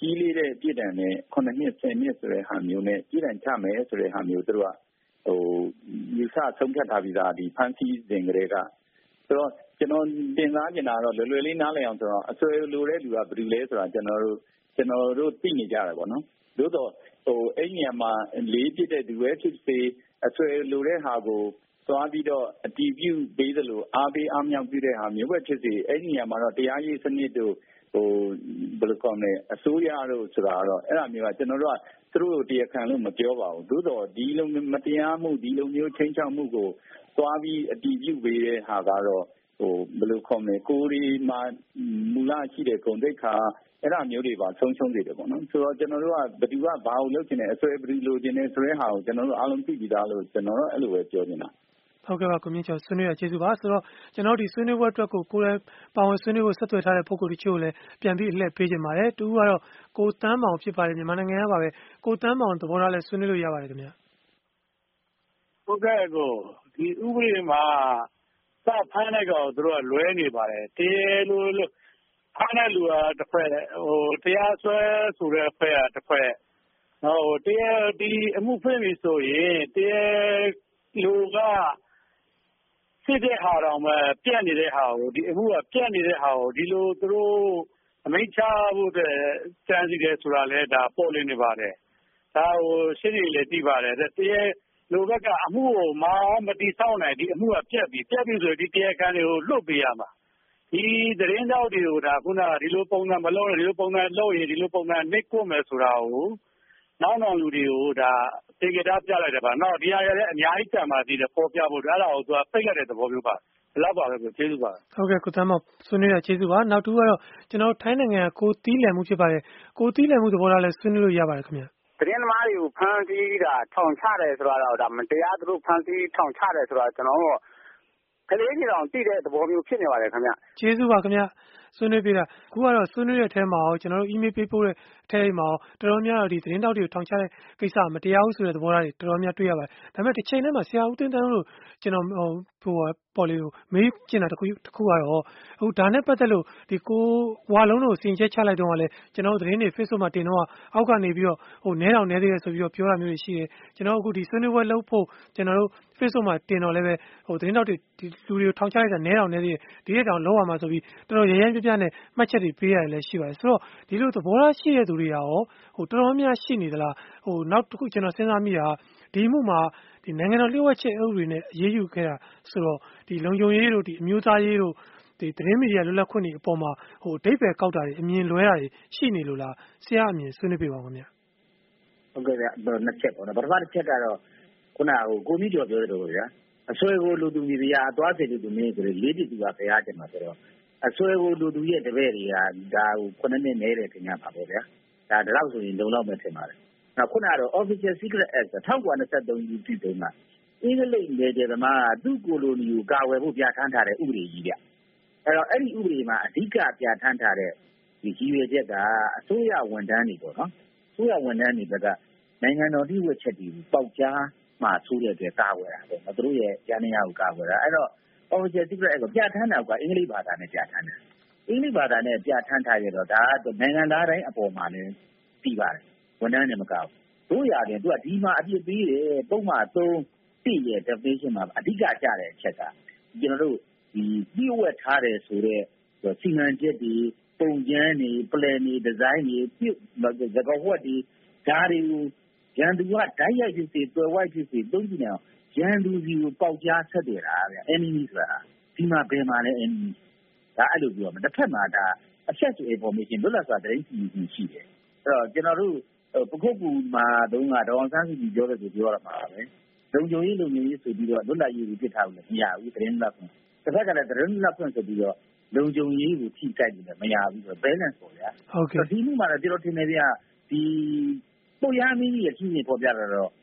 ကြီးလေးတဲ့ပြည်တံနဲ့9နှစ်10နှစ်ဆိုတဲ့ဟာမျိုးနဲ့ပြည်တံချမယ်ဆိုတဲ့ဟာမျိုးသူတို့ကယူဆဆုံးဖြတ်ထားပြီးသားဒီဖန်စီစဉ်ကလေးကဆိုတော့ကျွန်တော်တင်စားနေတာတော့လွယ်လွယ်လေးနားလည်အောင်ဆိုတော့အဆွေလိုတဲ့လူကဘယ်သူလဲဆိုတာကျွန်တော်တို့သိနေကြတယ်ပေါ့နော်သို့တော့အဲ့ညမှာလေးပြတဲ့သူပဲဖြစ်စေအဆွေလိုတဲ့ဟာကိုသွားပြီးတော့အတီးပြုပေးသလိုအားပေးအားမြောက်ပြုတဲ့ဟာမျိုးပဲဖြစ်စေအဲ့ညမှာတော့တရားရေးစနစ်တို့ဘယ်လိုကောင်းလဲအစိုးရတို့ဆိုတာတော့အဲ့ဒါမျိုးကကျွန်တော်တို့ကသူတို့တရားခံလို့မပြောပါဘူးသို့တော့ဒီလိုမတရားမှုဒီလိုမျိုးချင်းချောက်မှုကိုသွားပြီးအတီးပြုပေးတဲ့ဟာကတော့ဘယ်လိုခေါ်မလဲကိုရီမှာမူလရှိတဲ့ဂုဏ်သိက္ခာအဲ့ဒါမျိုးတွေပါဆုံးရှုံးနေတယ်ပေါ့နော်ဆိုတော့ကျွန်တော်တို့ကဘယ်သူကဘာကိုလုပ်ချင်တယ်အစွဲဘယ်သူလိုချင်တယ်ဆိုတဲ့ဟာကိုကျွန်တော်တို့အားလုံးသိပြီးသားလို့ကျွန်တော်တို့အဲ့လိုပဲပြောနေတာဟုတ်ကဲ့ပါကိုမြင့်ကျော်ဆွေးနွေးရကျေးဇူးပါဆိုတော့ကျွန်တော်ဒီဆွေးနွေးပွဲအတွက်ကိုယ်လည်းပါဝင်ဆွေးနွေးဖို့ဆက်သွယ်ထားတဲ့ပုဂ္ဂိုလ်တချို့လည်းပြန်ပြီးအလှည့်ပေးခြင်းပါတယ်တူကတော့ကိုတန်းမောင်ဖြစ်ပါတယ်မြန်မာနိုင်ငံကပါပဲကိုတန်းမောင်သဘောထားလဲဆွေးနွေးလို့ရပါတယ်ခင်ဗျာဟုတ်ကဲ့ကိုဒီဥပဒေမှာစဖမ်းတဲ့ကောင်တို့ကလွဲနေပါတယ်တရားလို့ဖမ်းတဲ့လူကတစ်ဖက်တရားစွဲဆိုတဲ့အဖွဲ့ကတစ်ဖက်တရားဒီအမှုဖွင့်ပြီဆိုရင်တရားလူကဖြစ်တဲ့ဟာတော့မှပြက်နေတဲ့ဟာကိုဒီအမှုကပြက်နေတဲ့ဟာကိုဒီလိုသူတို့အမိန့်ချဖို့တဲ့စံစီတယ်ဆိုတာလဲဒါပေါ်လင်းနေပါတယ်ဒါဟိုရှင်းနေလေသိပါတယ်တရားလူဘက်ကအမှုကိုမတိဆောက်နိုင်ဒီအမှုကပြက်ပြီဆိုရင်ဒီတရားခံတွေကိုလွတ်ပေးရမှာဒီသတင်းတောက်တွေကိုဒါခုနကဒီလိုပုံစံမလုပ်နဲ့ဒီလိုပုံစံလုပ်ရင်ဒီလိုပုံစံနှိပ်ကွမယ်ဆိုတာကိုနောက်လူတွေကိုဒါတေကတာပြလိုက်တယ်ပါနောက်ဒီဟာရလည်းအများကြီးတန်ပါသေးတယ်ပေါ်ပြဖို့အဲ့ဒါကိုသူကပိတ်လိုက်တဲ့သဘောမျိုးပါဘယ်လောက်ပါပဲကိုကျေးဇူးပါဟုတ်ကဲ့ကိုတန်းမောင်ဆွေးနွေးရကျေးဇူးပါနောက်တူကတော့ကျွန်တော်ထိုင်းနိုင်ငံကိုတီးလည်မှုဖြစ်ပါတယ်ကိုတီးလည်မှုသဘောထားလဲဆွေးနွေးလို့ရပါတယ်ခင်ဗျာသတင်းသမားတွေကိုဖမ်းဆီးတာထောင်ချတယ်ဆိုတာတော့ဒါမတရားသူတို့ဖမ်းဆီးထောင်ချတယ်ဆိုတာကျွန်တော်တို့ကလေးကြီးတော်တည်တဲ့သဘောမျိုးဖြစ်နေပါတယ်ခင်ဗျကျေးဇူးပါခင်ဗျာဆွေးနွေးပြတာခုကတော့ဆွေးနွေးတဲ့အထဲမှာကျွန်တော်တို့ email ပေးပို့တဲ့အထဲမှာတော်တော်များတော့ဒီသတင်းတောက်တွေကိုထောင်ချတဲ့ကိစ္စမတရားဘူးဆိုတဲ့သဘောထားတွေတော်တော်များတွေ့ရပါတယ်ဒါပေမဲ့တစ်ချိန်တည်းမှာဆရာဦးသိန်းတန်းတို့ကျွန်တော်ပေါ်လေးကိုမေးကျင်တာတစ်ခုကတော့အခုဒါနဲ့ပတ်သက်လို့ဒီကိုဝါလုံးတို့စီရင်ချက်ချလိုက်တော့လည်းကျွန်တော်တို့သတင်းတွေ Facebook မှာတင်တော့အောက်ကနေပြီးတော့နဲတောင်နဲသေးတယ်ဆိုပြီးတော့ပြောတာမျိုးတွေရှိတယ်ကျွန်တော်အခုဒီဆွေးနွေးပွဲလုပ်ဖို့ကျွန်တော်တို့ Facebook မှာတင်တော့လည်းပဲသတင်းတောက်တွေဒီလူတွေကိုထောင်ချလိုက်တာနဲတောင်နဲသေးတယ်ဒီရက်တောင်လောက်ရမှာဆိုပြီးတော်တော်ရရမ်းပြပြနဲ့မှတ်ချက်တွေပေးရတယ်လည်းရှိပါတယ်ဆိုတော့ဒီလိုသဘောထားရှိတဲ့သူတွေရောတော်တော်များရှိနေသလားနောက်တစ်ခုကျွန်တော်စဉ်းစားမိတာဒီမှုမှာဒီနိုင်ငံတော်လျှို့ဝှက်ချက်ဥပဒေနဲ့အရေးယူခဲ့တာဆိုတော့ဒီလုံခြုံရေးတို့ဒီအမျိုးသားရေးတို့ဒီသတင်းမီဒီယာလွတ်လပ်ခွင့်တွေအပေါ်မှာအဓိပ္ပာယ်ကောက်တာတွေအမြင်လွဲတာတွေရှိနေလို့လားဆရာအမြင်ဆွေးနွေးပြပါဦးခင်ဗျဟုတ်ကဲ့နှစ်ချက်ပေါ့နော်ပထမတစ်ချက်ကတော့ခုနကိုမြင့်ကျော်ပြောတဲ့လိုဗျာအဆွဲကိုလူသူမျိုးတရားအသွားစေလူသူမျိုးဆိုလေလေးတိသူကဖျားတယ်မှာဆိုတော့အဆွဲကိုလူသူရဲ့တပည့်တွေကဒါကို9နှစ်နဲတယ်ထင်ကြပါပေါ့ဗျာဒါတော့ဆိုရင်လုံလောက်မယ်ထင်ပါတယ်နောက်ခုနကတော့ Official Secret Act 1923ခုတည်တုန်းကအင်္ဂလိပ်လေကျသမားကသူ့ကိုလိုနီကိုကာဝယ်ဖို့ပြဋ္ဌာန်းထားတဲ့ဥပဒေကြီးဗျအဲ့တော့အဲ့ဒီဥပဒေမှာအဓိကပြဋ္ဌာန်းထားတဲ့ဒီကြီးရွယ်ချက်ကအစိုးရဝန်ထမ်းတွေပေါ့နော်အစိုးရဝန်ထမ်းတွေဘက်ကနိုင်ငံတော်လျှို့ဝှက်ချက်တွေကိုပေါက်ကြားမှဆိုးတဲ့အတွက်ကာဝယ်တာပေါ့သူတို့ရဲ့ဉာဏ်ဉာဏ်ကိုကာဝယ်တာအဲ့တော့ Official Secret Act ကိုပြဋ္ဌာန်းတာကအင်္ဂလိပ်ဘာသာနဲ့ပြဋ္ဌာန်းတယ်အင်္ဂလိပ်ဘာသာနဲ့ပြဋ္ဌာန်းထားရတော့ဒါကနိုင်ငံသားတိုင်းအပေါ်မှာလည်းပြီးပါတယ်ဝန်ထမ်းတွေမကောက်တို့ရတယ်သူကဒီမှာအပြစ်ပေးတယ်ပုံမှန်3တိရဲ့ definition မှာအဓိကကြတဲ့အချက်ကကျွန်တော်တို့ဒီပြည့်ဝတ်ထားတယ်ဆိုတော့စီမံချက်တွေပုံကျန်းတွေ plan တွေ design တွေသဘောဝတ်တွေဒါတွေကိုရန်သူကဓာတ်ရိုက်ဖြစ်စေတွယ်ဝိုက်ဖြစ်စေသုံးကြည့်နေအောင်ရန်သူစီကိုပေါက်ကြားဆက်တယ်တာဗျ enemy ဆိုတာဒီမှာဘယ်မှာလဲ enemy ဒါအဲ့လိုပြောမှာတစ်ဖက်မှာဒါ access to information လွတ်လပ်စွာသတင်းစီရင်ရှိတယ်အဲ့တော့ကျွန်တော်တို့ပခုတ်ကူမှာတုန်းကဒေါအောင်ဆန်းစုကြည်ပြောတယ်ဆိုပြောရမှာပဲလုံခြုံရေးဆိုပြီးတော့လွတ်လပ်ရေးကိုပြစ်ထားလို့မရဘူးသတင်းလွတ်လပ်ခွင့်တစ်ဖက်ကလည်းသတင်းလွတ်လပ်ခွင့်ဆိုပြီးတော့လုံခြုံရေးကိုထိကြိုက်လို့မရဘူးဆိုတော့ balance ပေါ့ဗျာဟုတ်ကဲ့ဒီမှုမှာတော့ကျွန်တော်ထင်တယ်ဗျာဒီပိုရမင်းကြီးရဲ့ကြီးနေပေါ်ပြတာတော့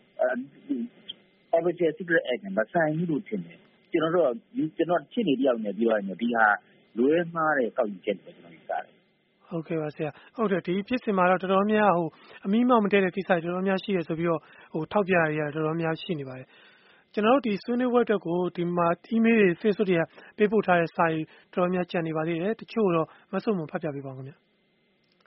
Official Secret Act နဲ့မဆိုင်ဘူးလို့ထင်တယ်ကျွန်တော်ချစ်နေတယောက်နဲ့ပြောရရင်ဒီဟာလွဲမှားတဲ့ကောက်ယူချက်ပဲကျွန်တော်ယူဆတယ်ဟုတ်ကဲ့ပါဆရာဟုတ်တယ်ဒီဖြစ်စဉ်မှာတော့တော်တော်များအမီးမောက်မတည့်တဲ့ကိစ္စတွေတော်တော်များရှိရဆိုပြီးတော့ထောက်ပြရရတော်တော်များရှိနေပါတယ်ကျွန်တော်တို့ဒီဆွေးနွေးပွဲအတွက်ကိုဒီမှာ email တွေ Facebook တွေကပေးပို့ထားတဲ့စာတွေတော်တော်များကြံနေပါသေးတယ်တချို့တော့မဆုမဖတ်ပြပေးပါဦးခင်ဗျဟ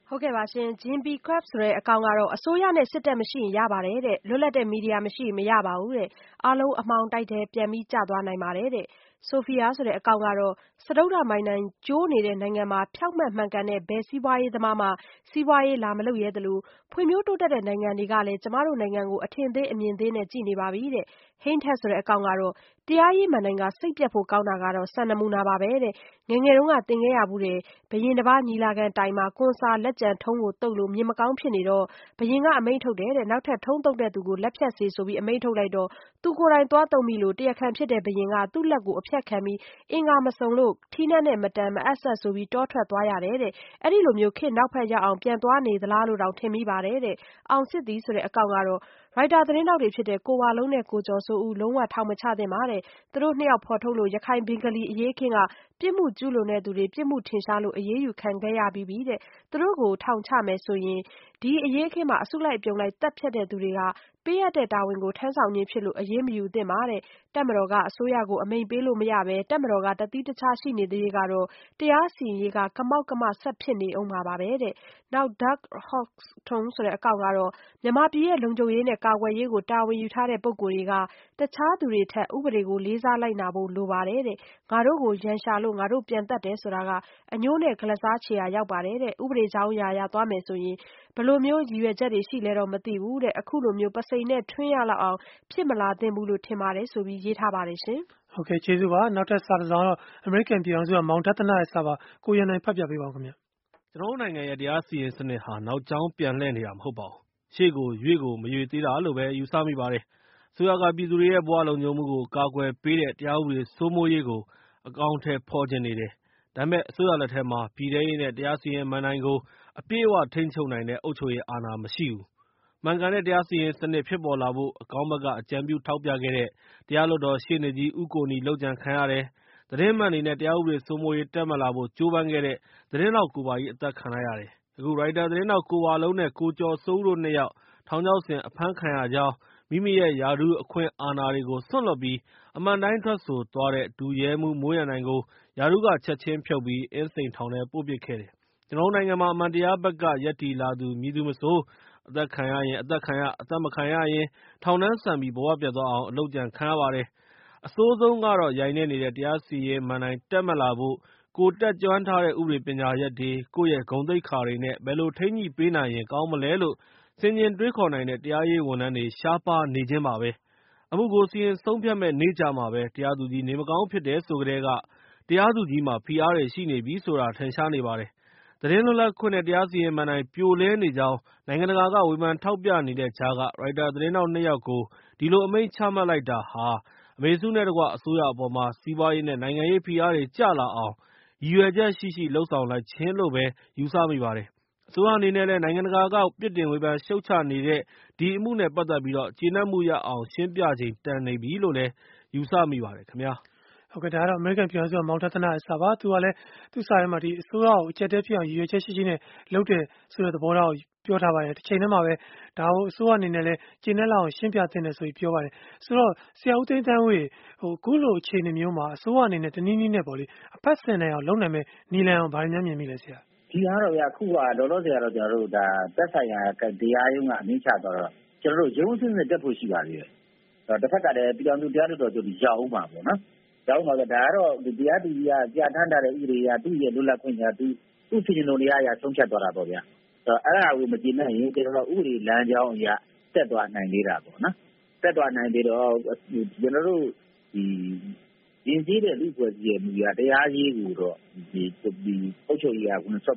ဟုတ်ကဲ့ပါရှင် Jimmy Crab ဆိုတဲ့အကောင့်ကတော့အစိုးရနဲ့စစ်တပ်မရှိရင်ရပါတယ်တဲ့လွတ်လပ်တဲ့မီဒီယာမရှိရင်မရပါဘူးတဲ့အားလုံးအမှောင်တိုက်တဲ့ပြန်ပြီးကျသွားနိုင်ပါတယ်တဲ့ဆိုဖီယာဆိုတဲ့အကောင့်ကတော့စတုဒ္ဓမိုင်းနိုင်ကျိုးနေတဲ့နိုင်ငံမှာဖြောက်မှတ်မှန်ကန်တဲ့ဘယ်စီးပွားရေးသမားမှစီးပွားရေးလာမလုပ်ရဲသလိုဖွံ့ဖြိုးတိုးတက်တဲ့နိုင်ငံတွေကလည်းကျမတို့နိုင်ငံကိုအထင်သေးအမြင်သေးနဲ့ကြည်နေပါပြီတဲ့ဟိန်းထက်ဆိုတဲ့အကောင့်ကတော့တရားရေးမှန်နိုင်ငံစိတ်ပြတ်ဖို့ကောင်းတာကတော့စံနမူနာပါပဲတဲ့ငယ်ငယ်တုန်းကသင်ခဲ့ရဘူးတဲ့ဘရင်တစ်ပါးညီလာခံတိုင်မှာကွန်စာလက်ကျန်ထုံးကိုတုပ်လို့မြင်မကောင်းဖြစ်နေတော့ဘရင်ကအမိန့်ထုတ်တယ်တဲ့နောက်ထပ်ထုံးတုပ်တဲ့သူကိုလက်ဖြတ်စေဆိုပြီးအမိန့်ထုတ်လိုက်တော့သူကိုယ်တိုင်သွားတုံမိလို့တရားခံဖြစ်တဲ့ဘရင်ကသူ့လက်ကိုအဖြတ်ခံပြီးအင်္ဂါမစုံလို့ထီးနက်နဲ့မတန်မအပ်ဆက်ဆိုပြီးတောထွက်သွားရတယ်တဲ့အဲ့ဒီလိုမျိုးခေတ်နောက်ဖက်ရောက်အောင်ပြန်သွားနေသလားလို့တောင်ထင်မိပါတယ်တဲ့အောင်စစ်သည်ဆိုတဲ့အကောင့်ကတော့ရိုက်တာသတင်းတောက်တွေဖြစ်တဲ့ကိုဝါလုံးနဲ့ကိုကျော်စိုးဦးလုံးဝထောင်မချသင့်ပါတဲ့သူတို့နှစ်ယောက်ဖော်ထုတ်လို့ရခိုင်ဘင်္ဂလီအရေးခင်းကပြစ်မှုကျူးလွန်တဲ့သူတွေပြစ်မှုထင်ရှားလို့အရေးယူခံခဲ့ရပြီးပြီတဲ့သူတို့ကိုထောင်ချမယ်ဆိုရင်ဒီအရေးခင်းမှာအစုလိုက်အပြုံလိုက်တပ်ဖြတ်တဲ့သူတွေကပေးရတဲ့တာဝန်ကိုထမ်းဆောင်ခြင်းဖြစ်လို့အရေးမယူသင့်ပါတဲ့တပ်မတော်ကအစိုးရကိုအမိန့်ပေးလို့မရပဲတပ်မတော်ကတတိတခြားရှိနေသေးကတော့တရားစီရင်ရေးကကမောက်ကမဆက်ဖြစ်နေအောင်ပါပဲတဲ့နောက် Doug Hawks ထုံးဆိုတဲ့အကောင့်ကတော့မြန်မာပြည်ရဲ့လုံခြုံရေးနဲ့ကာကွယ်ရေးကိုတာဝန်ယူထားတဲ့ပုဂ္ဂိုလ်တွေကတခြားသူတွေထက်ဥပဒေကိုလေးစားလိုက်နာဖို့လိုပါတယ်တဲ့ငါတို့ကိုရန်ရှာလို့ငါတို့ပြန်တတ်တယ်ဆိုတာကအညိုးနဲ့ဂလစားချေရာရောက်ပါတယ်တဲ့ဥပဒေကြောင်းရာရသွားမယ်ဆိုရင်ဘယ်လိုမျိုးရည်ရွယ်ချက်တွေရှိလဲတော့မသိဘူးတဲ့အခုလိုမျိုးပစိန်နဲ့ထွင်းရလောက်အောင်ဖြစ်မလာသင့်ဘူးလို့ထင်ပါတယ်ဆိုပြီးရေးထားပါတယ်ရှင်ဟုတ်ကဲ့ကျေးဇူးပါနောက်ထပ်စာတစ်စောင်တော့ American ပြည်အောင်စုကမောင်ဒသနာရဲ့စာပါကိုရန်နိုင်ဖတ်ပြပေးပါဦးခင်ဗျကျွန်တော်နိုင်ငံရဲ့တရားစီရင်စနစ်ဟာနောက်ကျောင်းပြန်လှည့်နေတာမဟုတ်ပါဘူးရှေ့ကိုရွေ့ကိုမရွေ့သေးတာလို့ပဲယူဆမိပါတယ်ဆိုရကပြည်သူတွေရဲ့ဘဝလုံခြုံမှုကိုကာကွယ်ပေးတဲ့တရားဥပဒေစိုးမိုးရေးကိုအကောင့်ထဲဖော်ကျင်နေတယ်ဒါပေမဲ့အစိုးရလက်ထက်မှာပြည်ထရေးနဲ့တရားစီရင်မှန်နိုင်ကိုအပြည့်အဝထိန်းချုပ်နိုင်တဲ့အုပ်ချုပ်ရေးအာဏာမရှိဘူးမှန်ကန်တဲ့တရားစီရင်စနစ်ဖြစ်ပေါ်လာဖို့အကောင့်ဘက်ကအကြံပြုထောက်ပြခဲ့တဲ့တရားလွှတ်တော်ရှေ့နေကြီးဦးကိုနီလှုပ်ကြံခံရတယ်သတင်းမှန်တွေနဲ့တရားဥပဒေစိုးမိုးရေးတက်မှတ်လာဖို့ကြိုးပမ်းခဲ့တဲ့သတင်းတော်ကိုပါကြီးအသက်ခံလိုက်ရတယ်အခုရိုက်တာသတင်းတော်ကိုဝါလုံးနဲ့ကိုကျော်စိုးဦးတို့နှစ်ယောက်ထောင်ချောက်ဆင်အဖမ်းခံရကြောင်းမိမိရဲ့ယာဒူးအခွင့်အာဏာတွေကိုစွန့်လွတ်ပြီးအမှန်တိုင်းထွက်ဆိုသွားတဲ့ဒုရဲမှူးမိုးရန်နိုင်ကိုယာဒူးကချက်ချင်းဖြုတ်ပြီးအင်းစိန်ထောင်ထဲပို့ပစ်ခဲ့တယ်ကျွန်တော်နိုင်ငံမှာအမှန်တရားဘက်ကယက်တီလာသူမည်သူမဆိုအသက်ခံရရင်အသက်ခံရအသက်မခံရရင်ထောင်နှန်းဆန်ပြီးဘဝပြတ်သွားအောင်အလုပ်ကြံခံရပါတယ်အဆိုးဆုံးကတော့ရိုင်နေနေတဲ့တရားစီရင်မှန်တိုင်းတက်မှတ်လာဖို့ကိုတက်ကြွထားတဲ့ဥပဒေပညာရပ်တွေကိုယ့်ရဲ့ဂုဏ်သိက္ခာတွေနဲ့ဘယ်လိုထိန်းညှိပေးနိုင်ရင်ကောင်းမလဲလို့ဆင်ခြင်တွေးခေါ်နိုင်တဲ့တရားရေးဝန်ထမ်းတွေရှားပါးနေခြင်းပါပဲအမှုကိုစီရင်ဆုံးဖြတ်မဲ့နေ့ကြမှာပဲတရားသူကြီးနေမကောင်းဖြစ်တယ်ဆိုကြတဲ့ကတရားသူကြီးမှာဖိအားတွေရှိနေပြီဆိုတာထင်ရှားနေပါတယ်သတင်းလွတ်လပ်ခွင့်နဲ့တရားစီရင်မှန်တိုင်းပြိုလဲနေကြောင်းနိုင်ငံတကာကဝေဖန်ထောက်ပြနေတဲ့ကြားကရိုက်တာသတင်းတောက်2ယောက်ကိုဒီလိုအမိန့်ချမှတ်လိုက်တာဟာအမေစုနဲ့တကွအစိုးရအပေါ်မှာစီးပွားရေးနဲ့နိုင်ငံရေးဖိအားတွေကျလာအောင်ရည်ရွယ်ချက်ရှိလှုံ့ဆော်လိုက်ခြင်းလို့ပဲယူဆမိပါတယ်အစိုးရအနေနဲ့လည်းနိုင်ငံတကာကပြစ်တင်ဝေဖန်ရှုတ်ချနေတဲ့ဒီအမှုနဲ့ပတ်သက်ပြီးကျေနပ်မှုရအောင်ရှင်းပြချိန်တန်နေပြီလို့လည်းယူဆမိပါတယ်ခင်ဗျာဟုတ်ကဲ့ဒါကတော့ American ပြည်အောင်စုကမောင်ဒသနာရဲ့စာပါသူကလည်းသူ့စာထဲမှာဒီအစိုးရကိုအကြက်တဲဖြစ်အောင်ရည်ရွယ်ချက်ရှိရှိနဲ့လုပ်တယ်ဆိုတဲ့သဘောထားကိုပြောထားပါတယ်တစ်ချိန်တည်းမှာပဲဒါကိုအစိုးရအနေနဲ့လည်းကျင်းနဲ့လောက်အောင်ရှင်းပြသင့်တယ်ဆိုပြီးပြောပါတယ်ဆိုတော့ဆရာဦးသိန်းသန်းဦးအခုလိုအခြေအနေမျိုးမှာအစိုးရအနေနဲ့တနည်းနည်းနဲ့ပေါ့လေအဖက်ဆင်နိုင်အောင်လုပ်နိုင်မယ်နီလန်အောင်ဗာညံ့မြင်မိလဲဆရာဒီကတော့ဗျာခုကလောလောဆယ်ကတော့ကျွန်တော်တို့ဒါသက်ဆိုင်ရာတရားရုံးကအမိန့်ချတော့ကျွန်တော်တို့ရုံးစင်းနဲ့တက်ဖို့ရှိပါသေးတယ်တစ်ဖက်ကလည်းပြည်တော်စုတရားလွှတ်တော်ချုပ်ရအောင်ပါပေါ့နော်ကျောင်းမှာဒါကတော့တရားသူကြီးကကြာထမ်းထားတဲ့ဥပဒေအရသူ့ရဲ့လွတ်လပ်ခွင့်ကသူ့စီရင်တော်တရားအရဆုံးဖြတ်သွားတာပေါ့ဗျာအဲ့ဒါကိုမကြည့်နိုင်ရင်ကျွန်တော်ဥပဒေလမ်းကြောင်းအရတက်သွားနိုင်သေးတာပေါ့နော်တက်သွားနိုင်သေးတော့ကျွန်တော်တို့ဒီရင်းစည်းတဲ့လူ့ဖွဲ့စည်းရဲ့မူရတရားရေးကိုတော့ဒီအုပ်ချုပ်ရေးက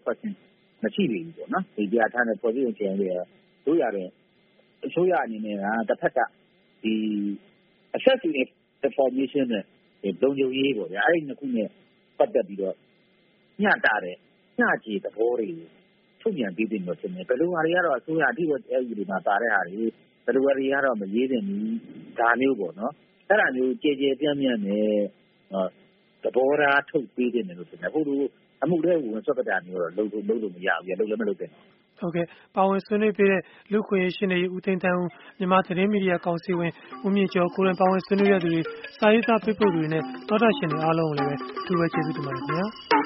100%မရှိသေးဘူးပေါ့နော်ဒီကြာထမ်းတဲ့ဖွဲ့စည်းပုံအခြေအနေတို့ရတဲ့အစိုးရအနေနဲ့ကတစ်ဖက်ကဒီ assessing information နဲ့လုံခြုံရေးပေါ့ဗျာအဲ့ဒီနှစ်ခုနဲ့ပတ်သက်ပြီးတော့ညှတာတဲ့ညချေသဘောတွေကိုထုတ်ပြန်ပေးတင်လို့ဖြစ်နေဘယ်လိုဟာတွေကတော့အစိုးရအထိအဲ့ဒီမှာပါတဲ့ဟာတွေဘယ်လိုဟာတွေကတော့မရေးတင်ဘူးဒါမျိုးပေါ့နော်အဲ့ဒါမျိုးကြည်ကြည်ပြန့်ပြန့်နဲ့သဘောထားထုတ်ပေးတင်တယ်လို့ဖြစ်နေဟိုလိုအမှုတွေဝင်ဆွတ်တာမျိုးတော့လုပ်လို့မရဘူးလုပ်လည်းမလုပ်တဲ့ဟုတ်ကဲ့ပါဝင်ဆွေးနွေးပေးတဲ့လူခွင့်ရှင်တွေဦးသိန်းတန်းဦးမြန်မာသတင်းမီဒီယာကောင်စီဝင်ဦးမြင့်ကျော်ကိုရင်ပါဝင်ဆွေးနွေးရသူတွေစာရေးသားပေးပို့သူတွေနဲ့သောတာရှင်တွေအားလုံးကိုလည်းအထူးပဲကျေးဇူးတင်ပါတယ်ခင်ဗျာ